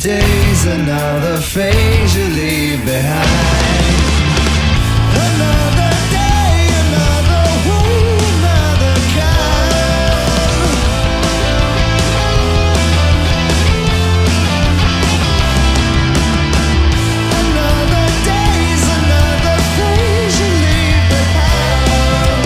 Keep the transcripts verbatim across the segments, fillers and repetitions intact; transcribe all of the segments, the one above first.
day's another phase you leave behind. Another day, another way, another kind. Another day's another phase you leave behind.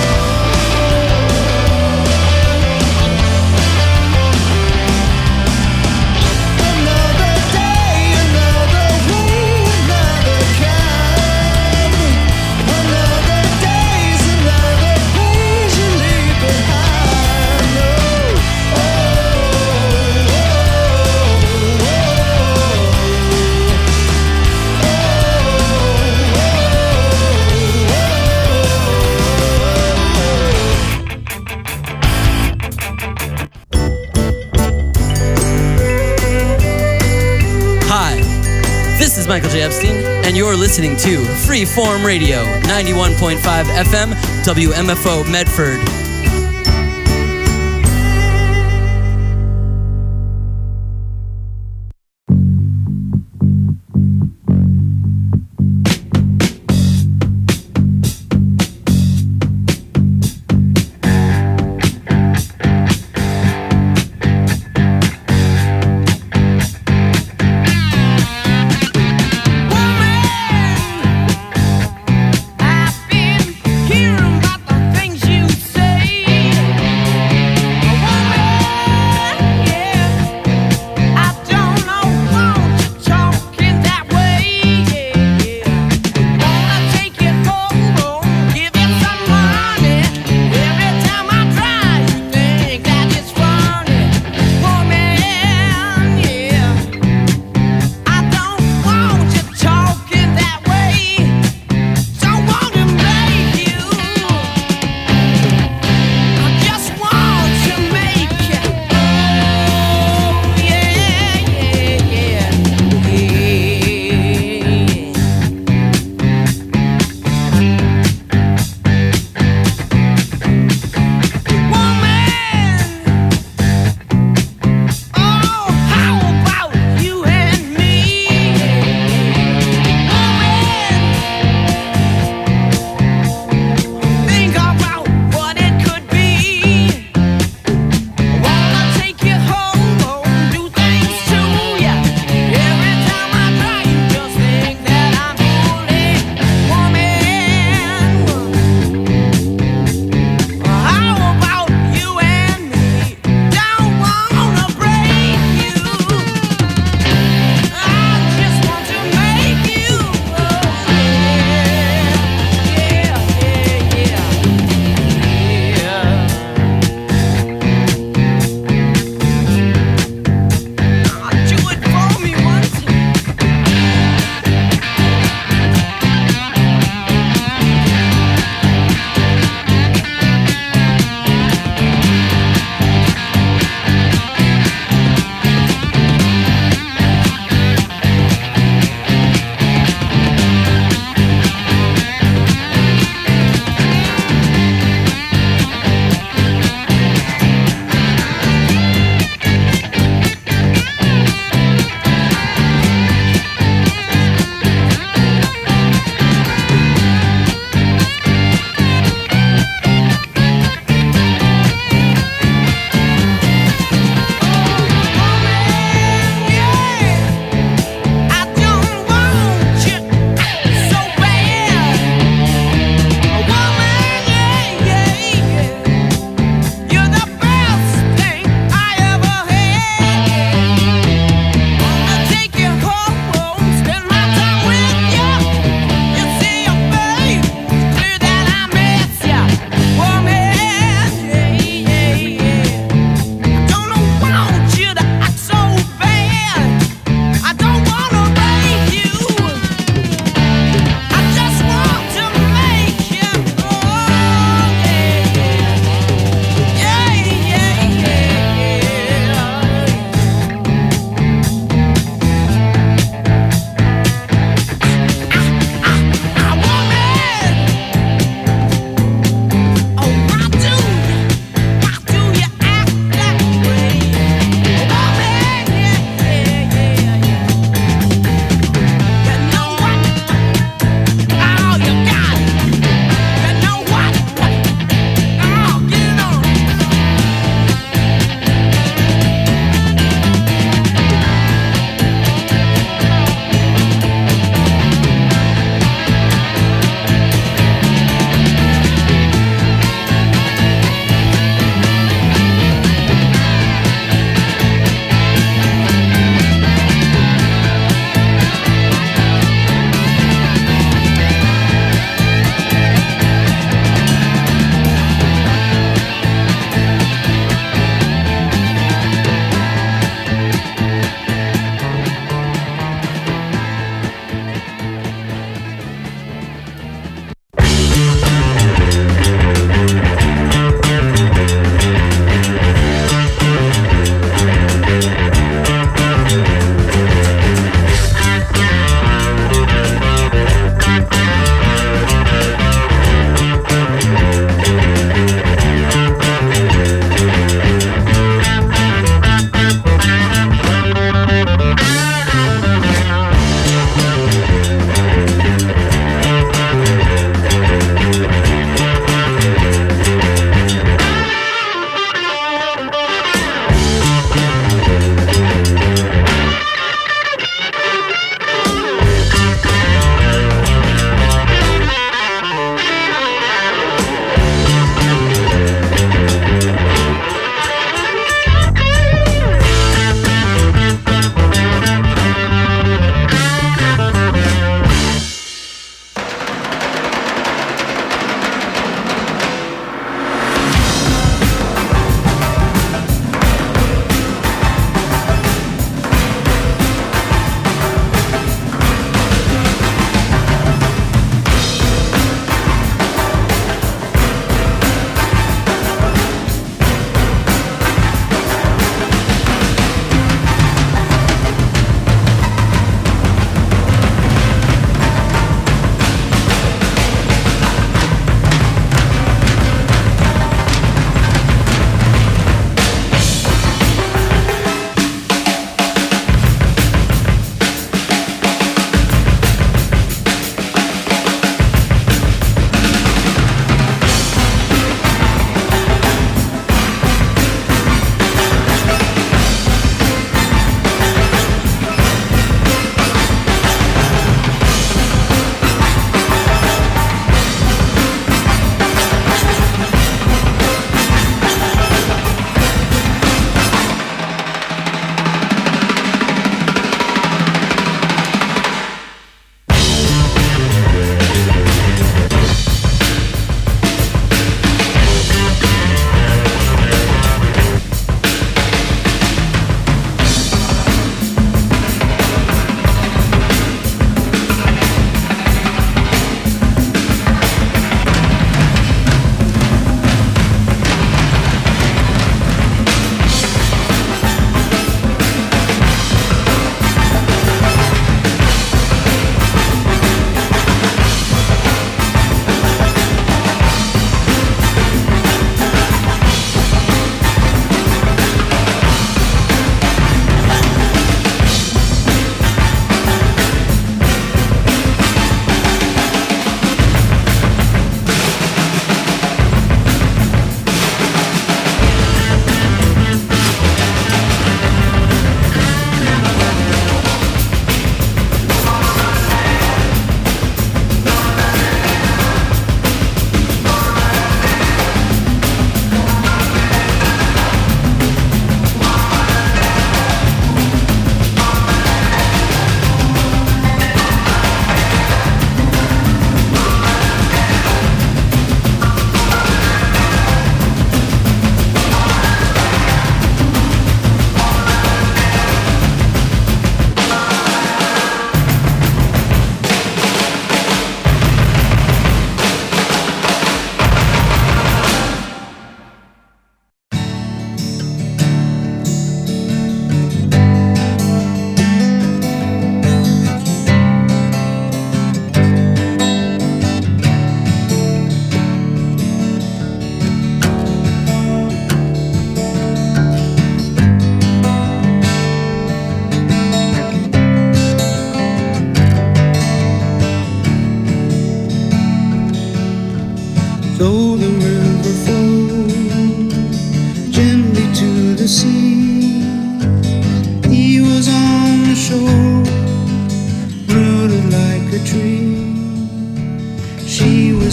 Another day, another way, another kind. Another day's another page you leave behind. Oh, oh, Hi, this is Michael J. Epstein, and you're listening to Freeform Radio, ninety-one point five F M, W M F O Medford. I've been hearing about the things you say.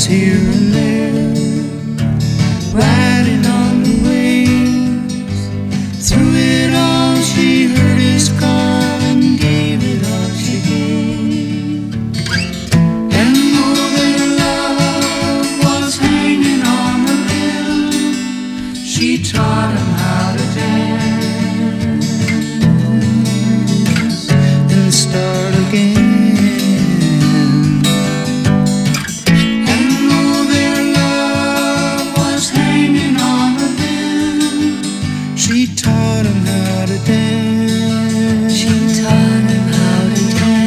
here and there, riding on the waves. Through it all she heard his call and gave it all she gave. And though their love was hanging on a limb, she taught him how to dance and start again. She taught him how to dance. She taught him how to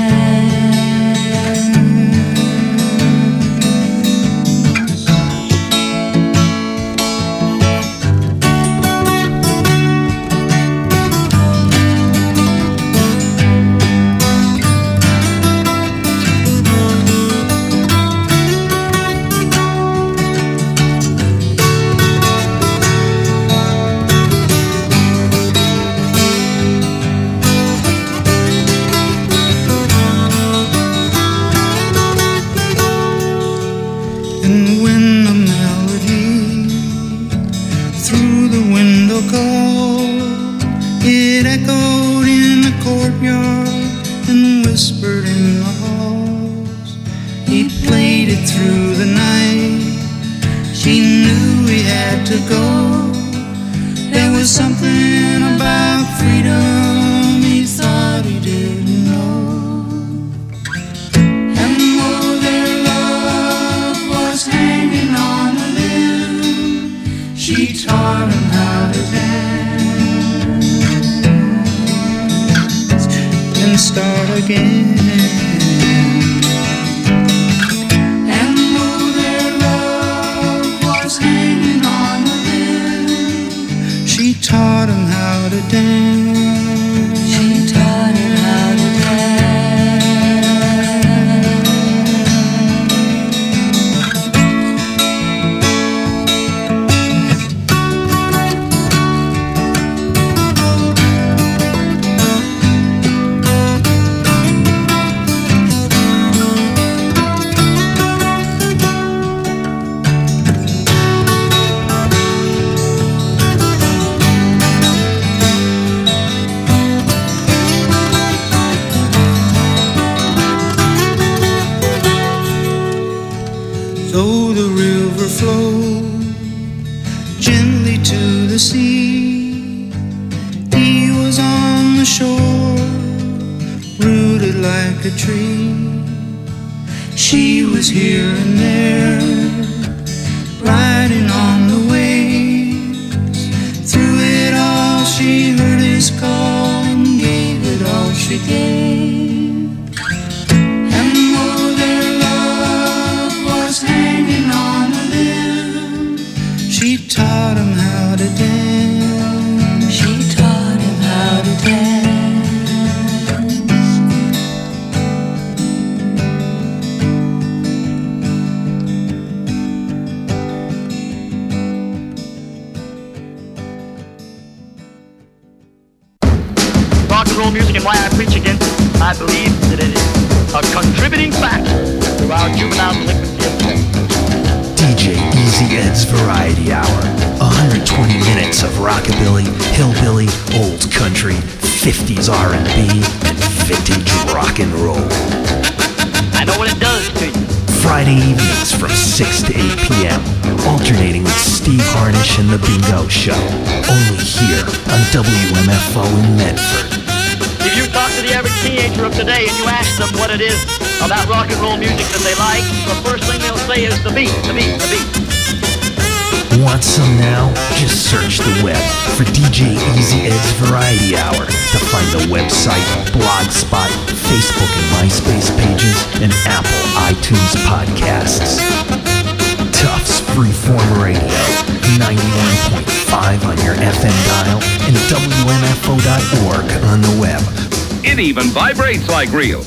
start again. And though their love was hanging on a limb, she taught him how to dance. She taught him how to Though the river flowed gently to the sea, he was on the shore, rooted like a tree. She was here and there, riding on the waves. Through it all she heard his call and gave it all she gave. She taught him how to dance. She taught him how to dance. Rock and roll music and why I preach against it. I believe that it is a contributing factor to our juvenile delinquency of today. D J Easy Ed's Variety Hour. one hundred twenty minutes of rockabilly, hillbilly, old country, fifties R and B, and vintage rock and roll. I know what it does to you. Friday evenings from six to eight p.m. Alternating with Steve Harnish and The Bingo Show. Only here on W M F O in Medford. If you talk to the average teenager of today and you ask them what it is about rock and roll music that they like, the first thing they'll say is the beat, the beat, the beat. Want some now? Just search the web for D J Easy Ed's Variety Hour to find the website, Blogspot, Facebook and MySpace pages, and Apple iTunes podcasts. Tufts Freeform Radio, ninety-one point five on your F M dial and W M F O dot org on the web. It even vibrates like real.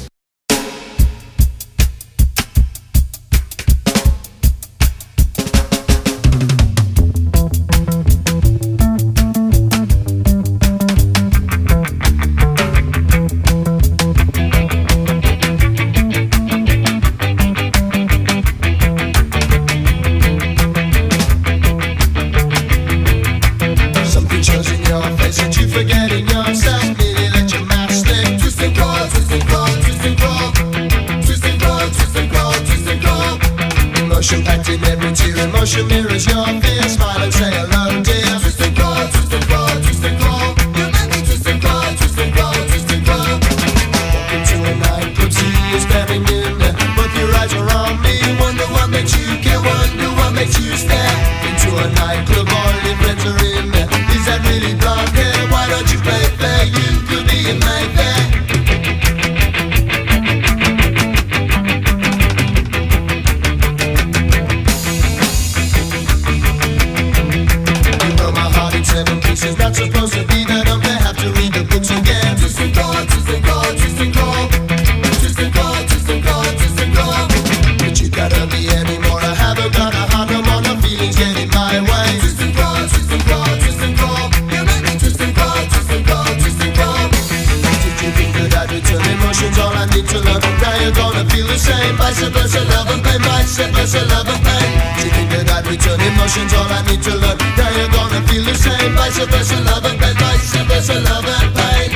reflection mirrors your fear. Smile and say hello, dear. Twist and claw, twist and claw, twist and claw. You make me twist and claw, twist and claw, twist and claw. Walk into a nightclub, see you staring in. Both your eyes are on me. Wonder what makes you care, wonder what makes you stare. Into a nightclub, all your friends are in. Is that really blonde hair? Why don't you play fair? You could be in Mayfair. Seven pieces, not supposed to be that up there. Have to read the books again. Twist and claw, twist and claw, twist and claw. Twist and claw, twist and claw, twist and claw. But you gotta be anymore. I haven't got a heart no more. No feelings get in my way. Twist and claw, twist and claw, twist and claw. You make me twist and claw, twist and claw, twist and claw. Did you think that I'd return emotions? All I need to learn. Now you're gonna feel the same. Vice versa, love and pain. Vice versa, love and pain. Did you think that I'd return emotions? All I need to learn. Now you're gonna feel the same. Vice versa, love and pain. Vice versa, love and pain.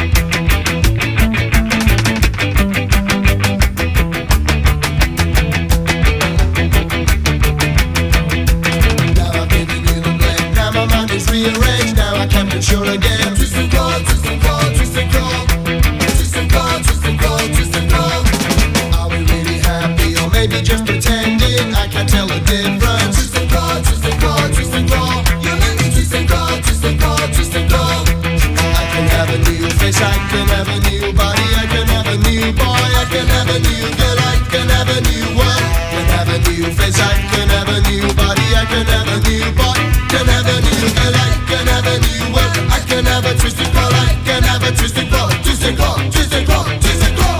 Now I'm giving you the blame. Now my mind is rearranged. Now I can't control again. Twist and claw, twist and claw, twist and claw. Twist and claw, twist and claw, twist and claw. Are we really happy or maybe just pretending? I can't tell the difference. Twist and claw, twist and claw, twist and claw. You make me twist and claw, twist and claw, twist and claw. I can have a new face, I can have a new body, I can have a new boy, I can have a new girl, I can have a new world. Can have a new face, I can have a new body, I can have a new boy, can have a new girl, I can have a new world. I can have a twisted claw, I can have a twisted claw, twisted claw, twisted claw, twisted claw.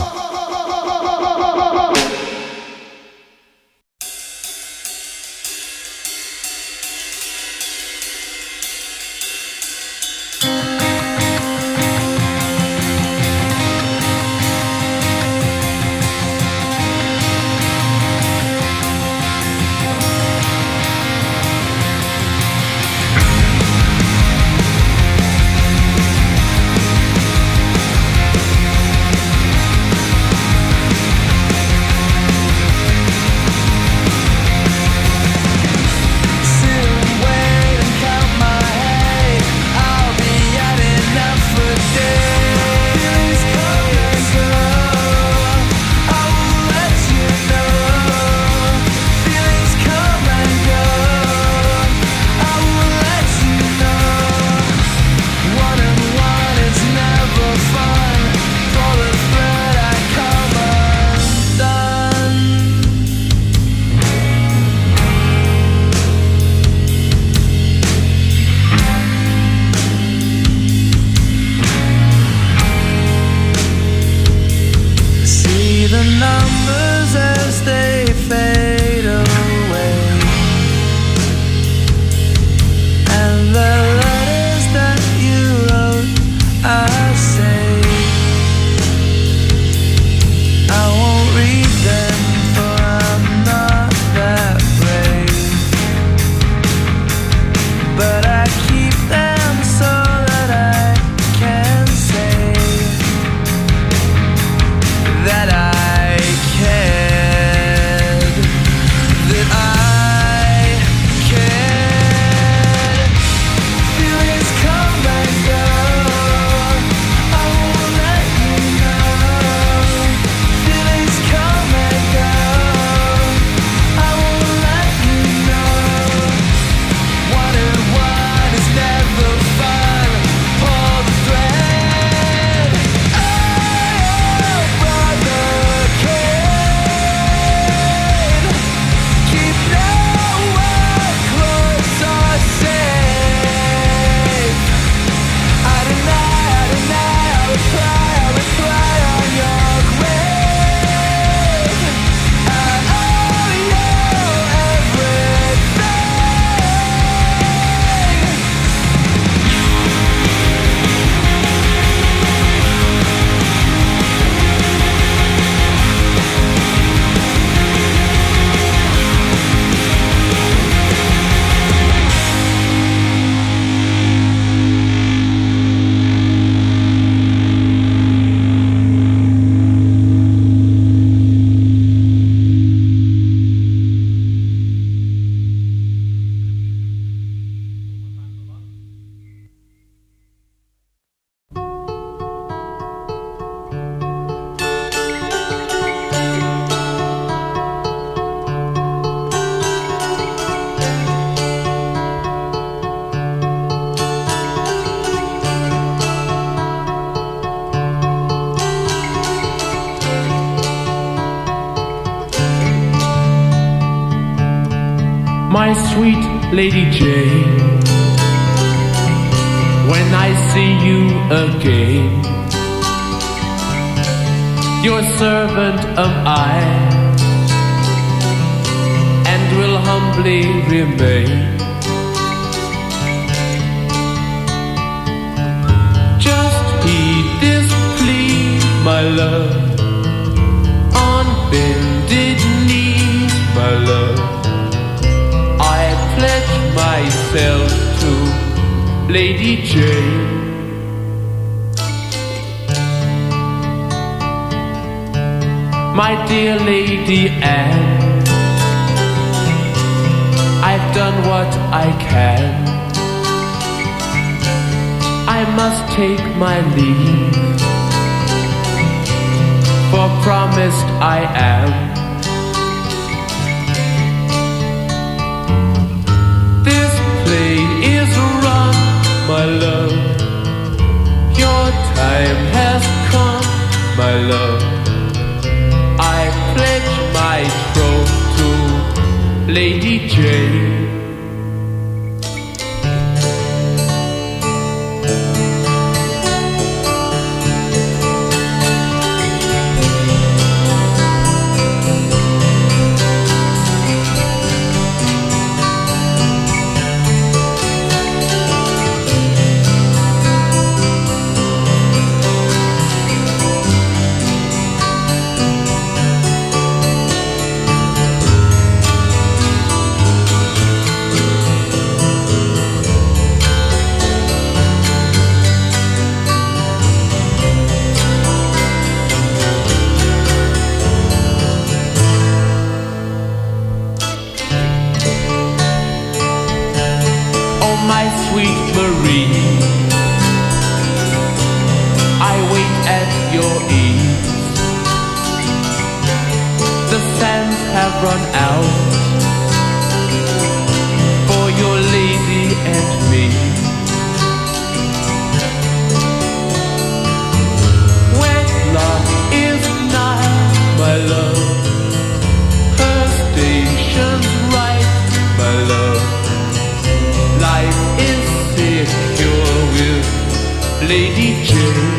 That I care. my sweet Lady Jane, when I see you again, your servant am I, and will humbly remain. Just heed this plea, my love, on bended knees, my love, I pledge myself to Lady Jane. My dear Lady Anne, I've done what I can. I must take my leave, for promised I am. This play is run, my love, your time has come, my love. I pledge my troth to Lady Jane. My sweet Marie, I wait at your ease. The sands have run out for your lady and me. Wedlock is nigh, my love, her station's right, my love. Life is secure with Lady Jane.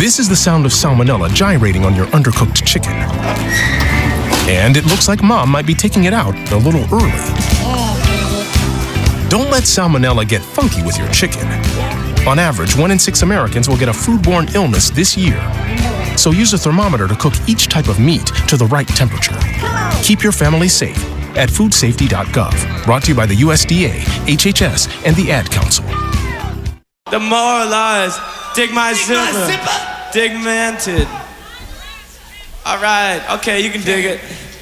This is the sound of salmonella gyrating on your undercooked chicken. And it looks like Mom might be taking it out a little early. Don't let salmonella get funky with your chicken. On average, one in six Americans will get a foodborne illness this year. So use a thermometer to cook each type of meat to the right temperature. Keep your family safe at food safety dot gov. Brought to you by the U S D A, H H S, and the Ad Council. Demoralized. Dig my zipper. Digmented. All right. Okay, you can dig it.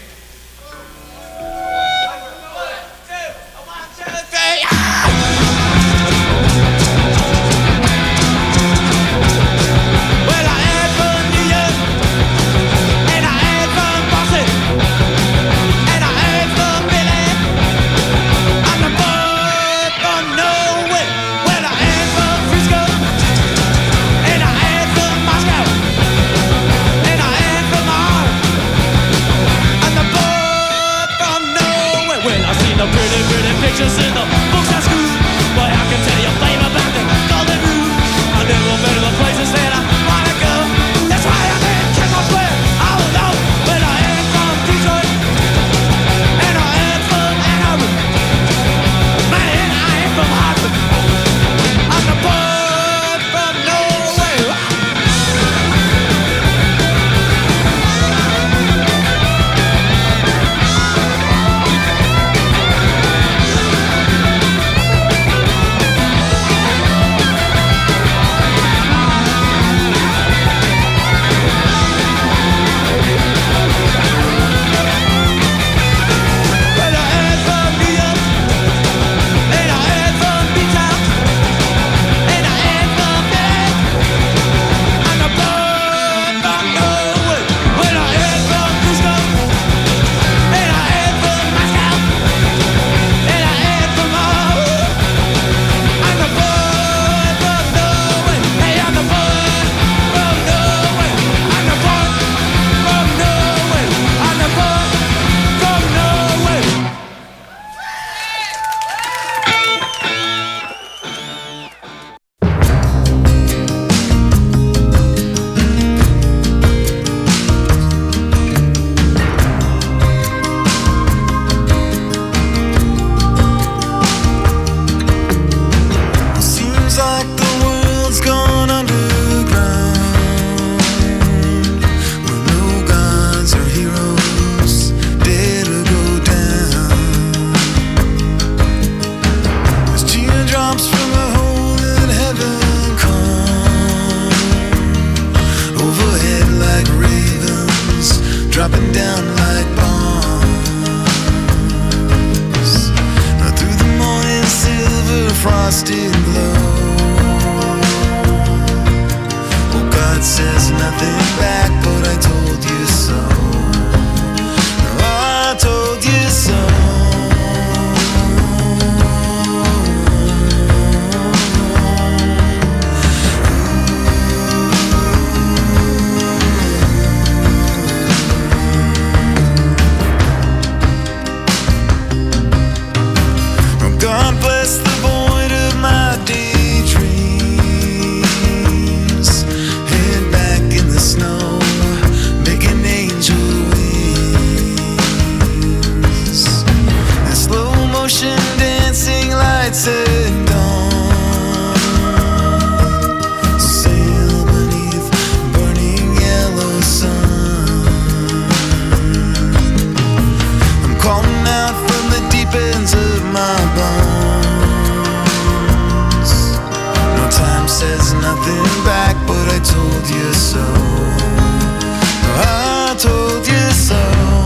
Pictures in the books at school, but I can tell you fame about the golden rule. I never been to the places that I wanna go. That's why I can't check my swear. I don't know, but I am from Detroit, and I am from Ann Arbor. Man, I am from Hartford. I'm the boy from nowhere. Dropping down like bombs. Now through the morning silver frosted glow. Oh, God says nothing back, but I told you so. I told you so. God bless the void of my daydreams. Head back in the snow, making angel wings. And slow motion dancing lights at dawn. Sail beneath burning yellow sun. I'm calling out from the deep ends of my bones. No time says nothing back, but I told you so. I told you so.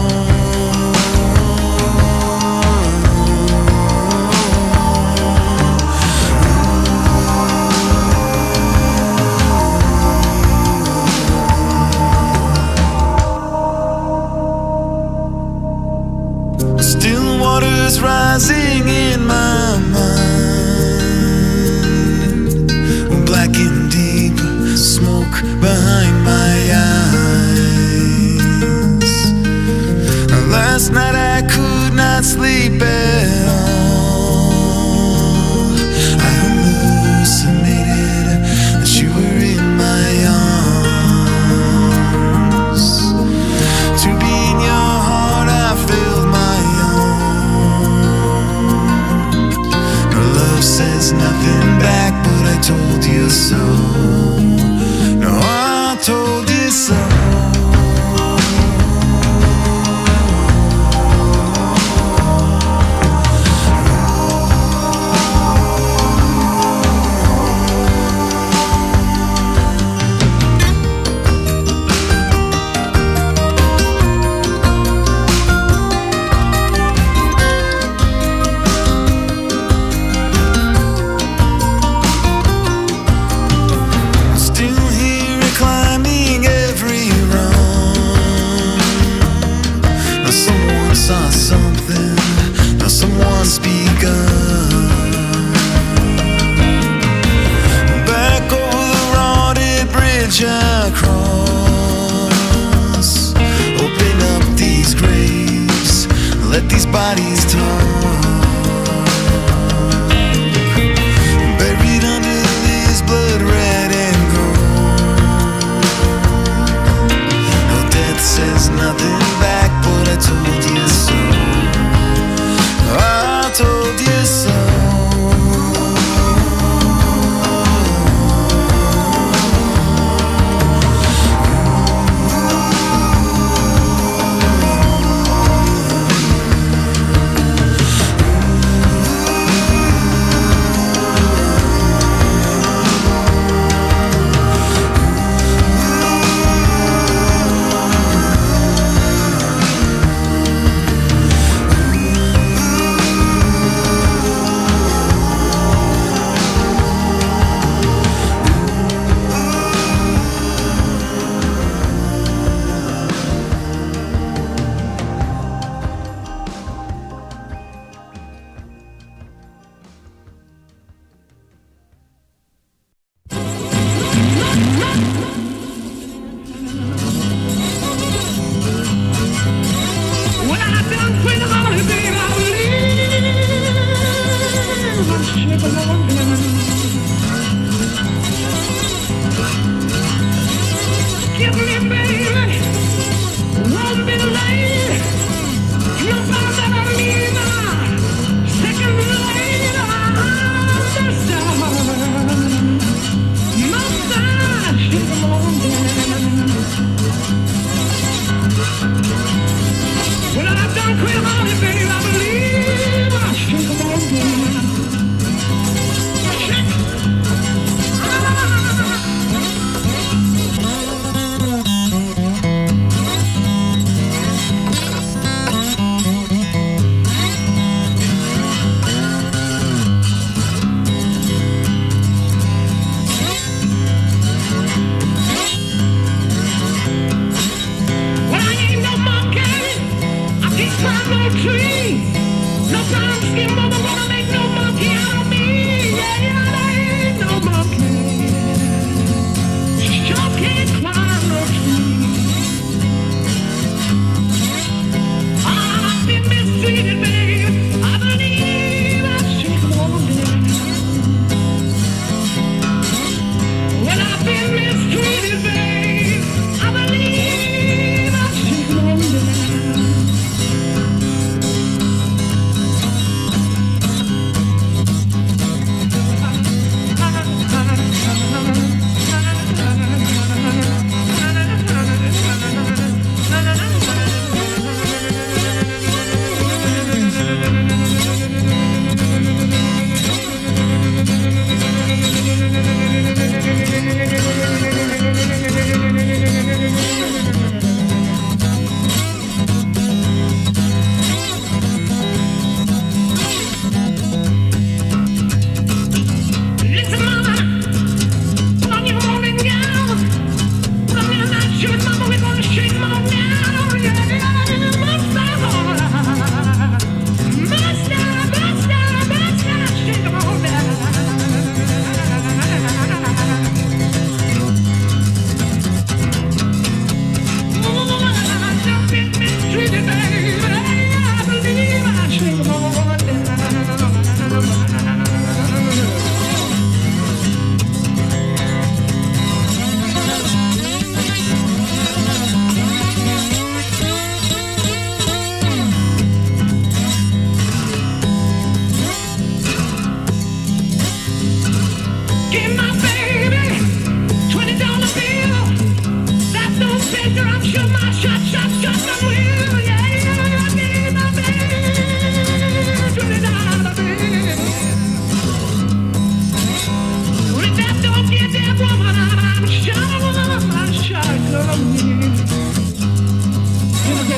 Still waters rising in my mind, black and deep, smoke behind my eyes. Last night I could not sleep at all. I hallucinated that you were in my arms. told you so. No, I told you so. Across, open up these graves, let these bodies talk. Buried under this blood red and gold. No death says nothing back, but I told you so. I told you so. Shake 'em on down, oh yeah.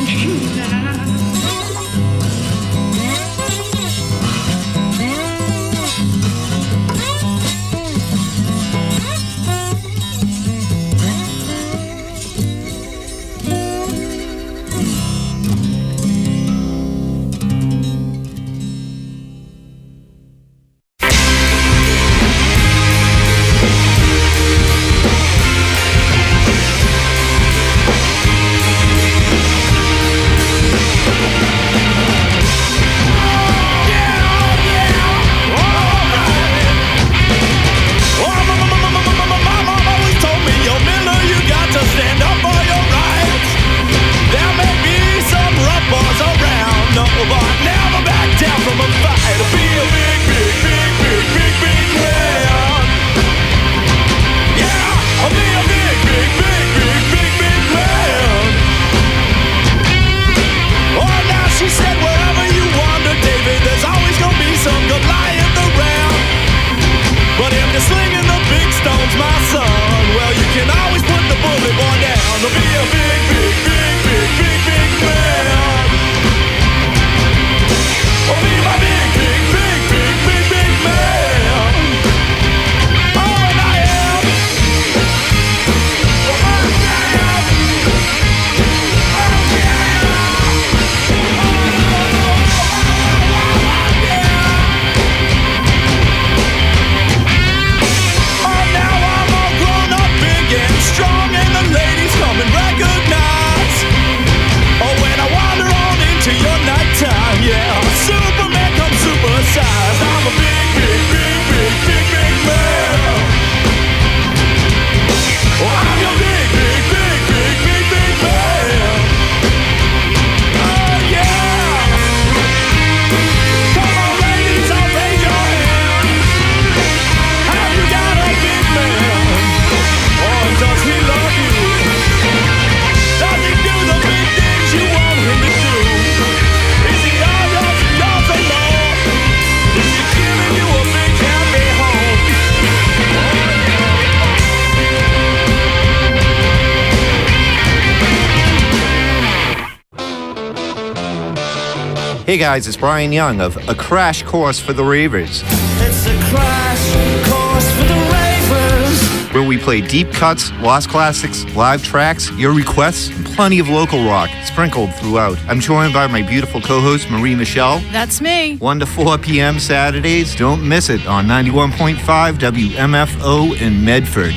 Hey guys, it's Brian Young of A Crash Course for the Ravers. It's a crash course for the ravers. Where we play deep cuts, lost classics, live tracks, your requests, and plenty of local rock sprinkled throughout. I'm joined by my beautiful co-host, Marie Michelle. That's me. one to four p.m. Saturdays. Don't miss it on ninety-one point five W M F O in Medford.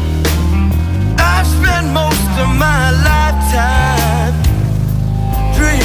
I've spent most of my lifetime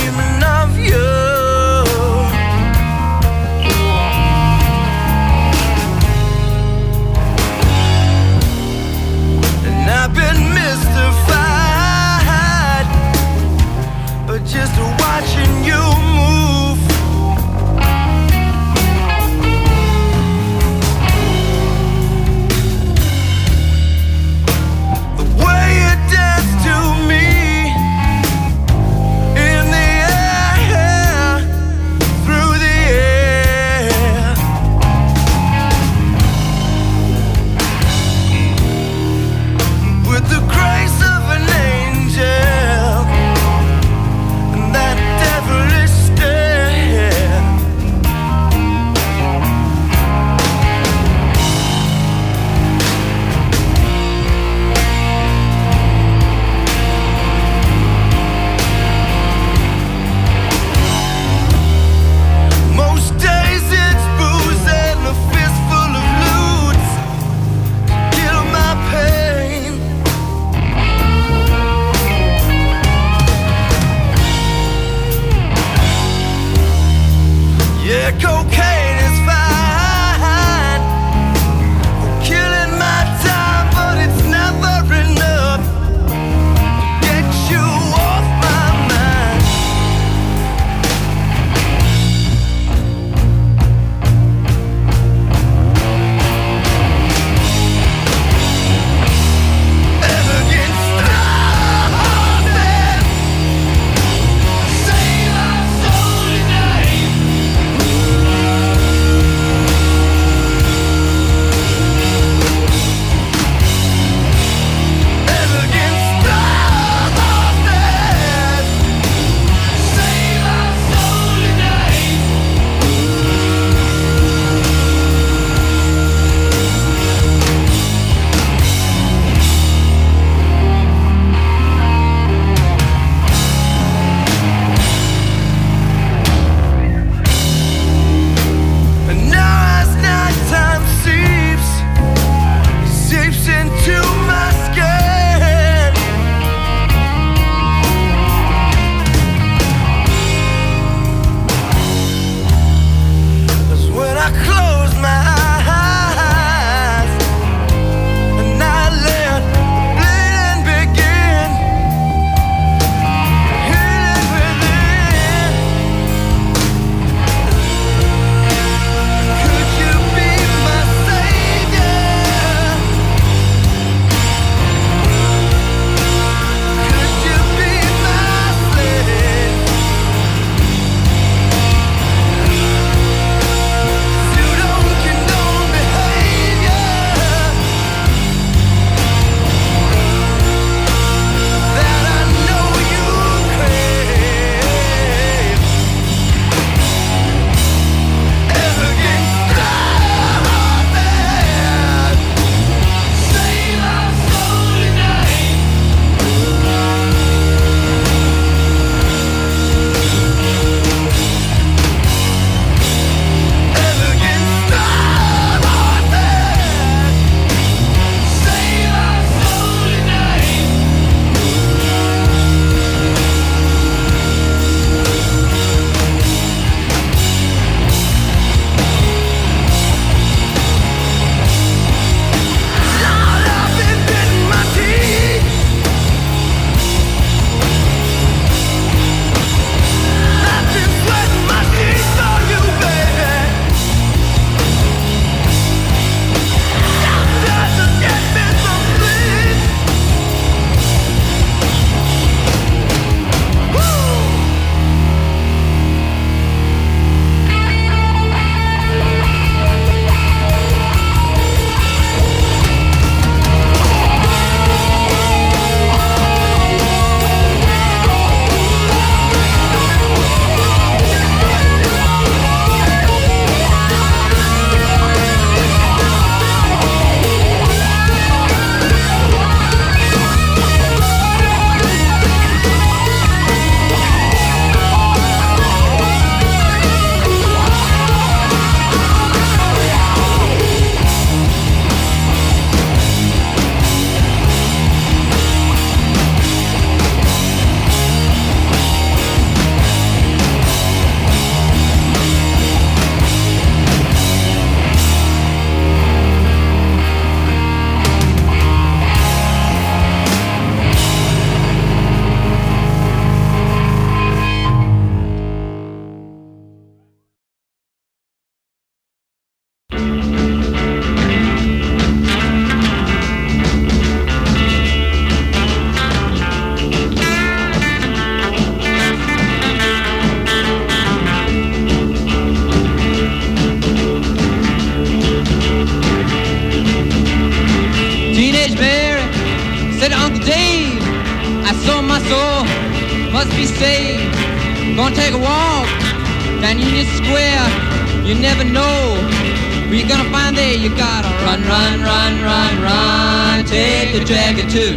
I sold my soul, must be saved. Gonna take a walk down Union Square. You never know where you're gonna find there. You gotta run, run, run, run, run. Take the jacket too.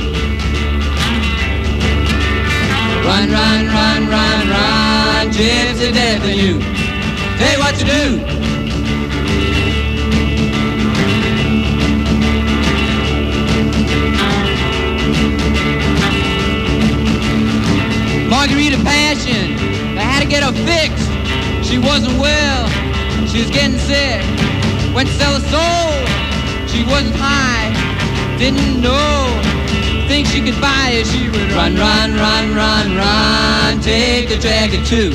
Run, run, run, run, run. Gypsy death in you. Tell you what to do. Margarita Passion, they had to get her fixed. She wasn't well, she was getting sick. Went to sell her soul, she wasn't high. Didn't know, think she could buy it. She would run, run, run, run, run. Take the jacket too.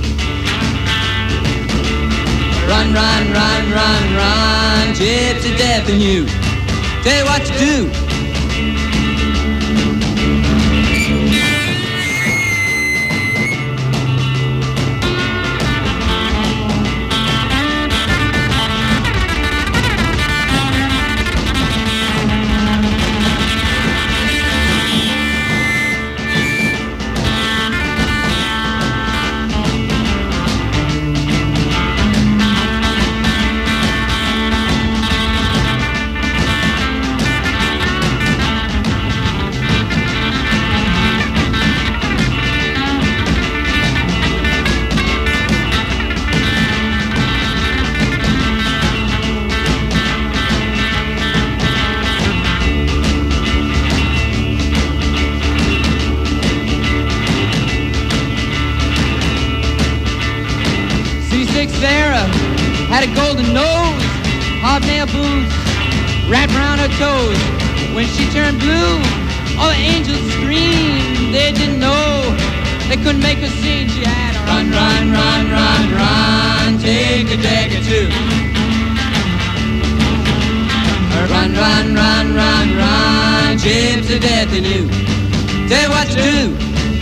Run, run, run, run, run. Gypsy death in you. Tell you what to do. Sarah had a golden nose, hobnail boots wrapped around her toes. When she turned blue, all the angels screamed. They didn't know, they couldn't make her sing. She had a run, run, run, run, run. Take a jacket too. Run, run, run, run, run. Gypsy death in you. Tell you what to do.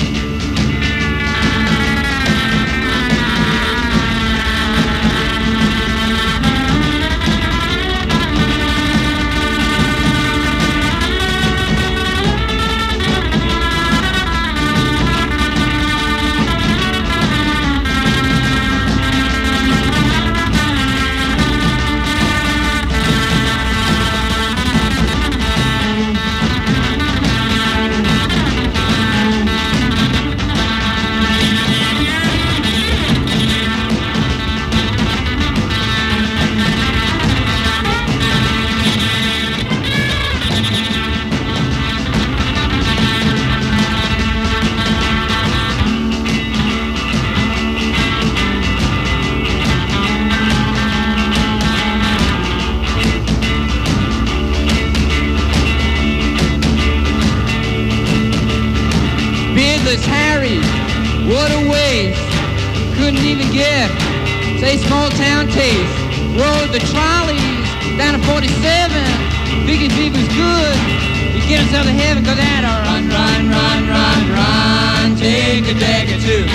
Harry, what a waste. Couldn't even get, say, small town taste. Rode the trolleys down to forty-seven. Figured if he was good, he'd get himself to heaven. Cause that a run, run, run, run, run. Take a jacket too.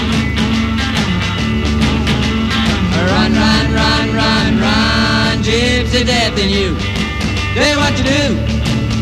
Run, run, run, run, run. Gypsy death in you. Tell you what to do.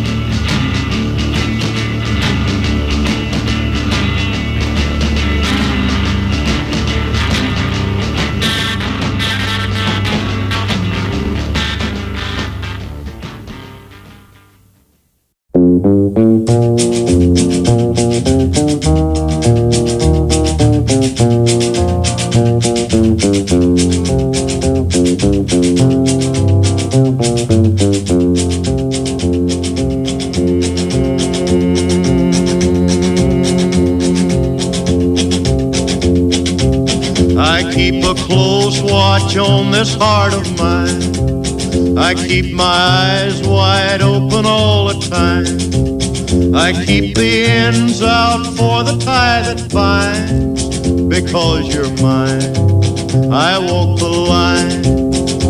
I keep a close watch on this heart of mine. I keep my eyes wide open all the time. I keep the ends out for the tie that binds. Because you're mine, I walk the line.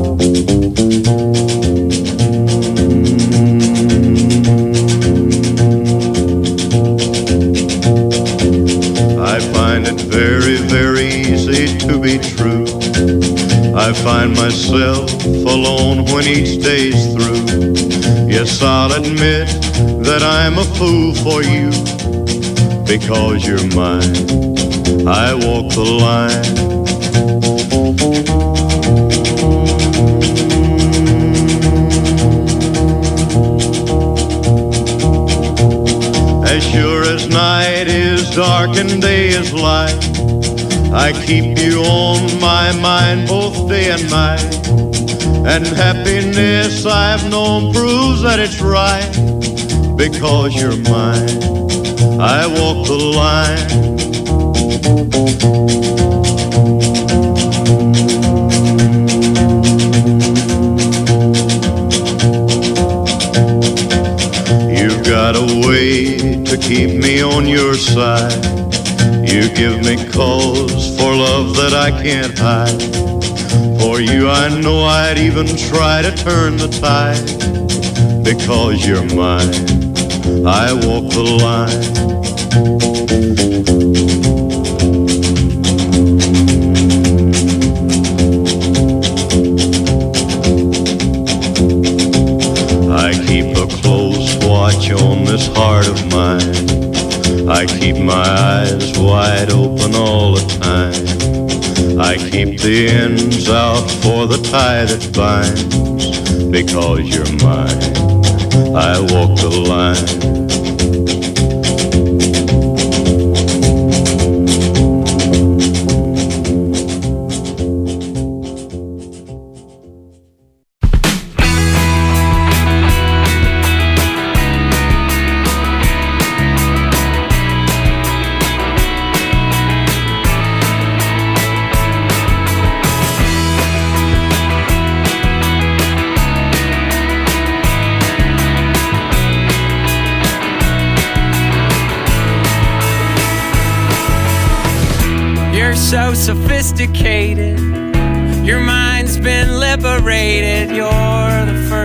I find it very, very easy to be true. I find myself alone when each day's through. Yes, I'll admit that I'm a fool for you. because you're mine. I walk the line. As sure as night is dark and day is light, I keep you on my mind both day and night. And happiness I've known proves that it's right, because you're mine. I walk the line. You've got a way to keep me on your side. You give me cause for love that I can't hide. For you I know I'd even try to turn the tide, because you're mine. I walk the line. I keep a close watch on this heart of mine. I keep my eyes wide open all the time. I keep the ends out for the tie that binds, because you're mine. I walk the line. So sophisticated, your mind's been liberated. You're the first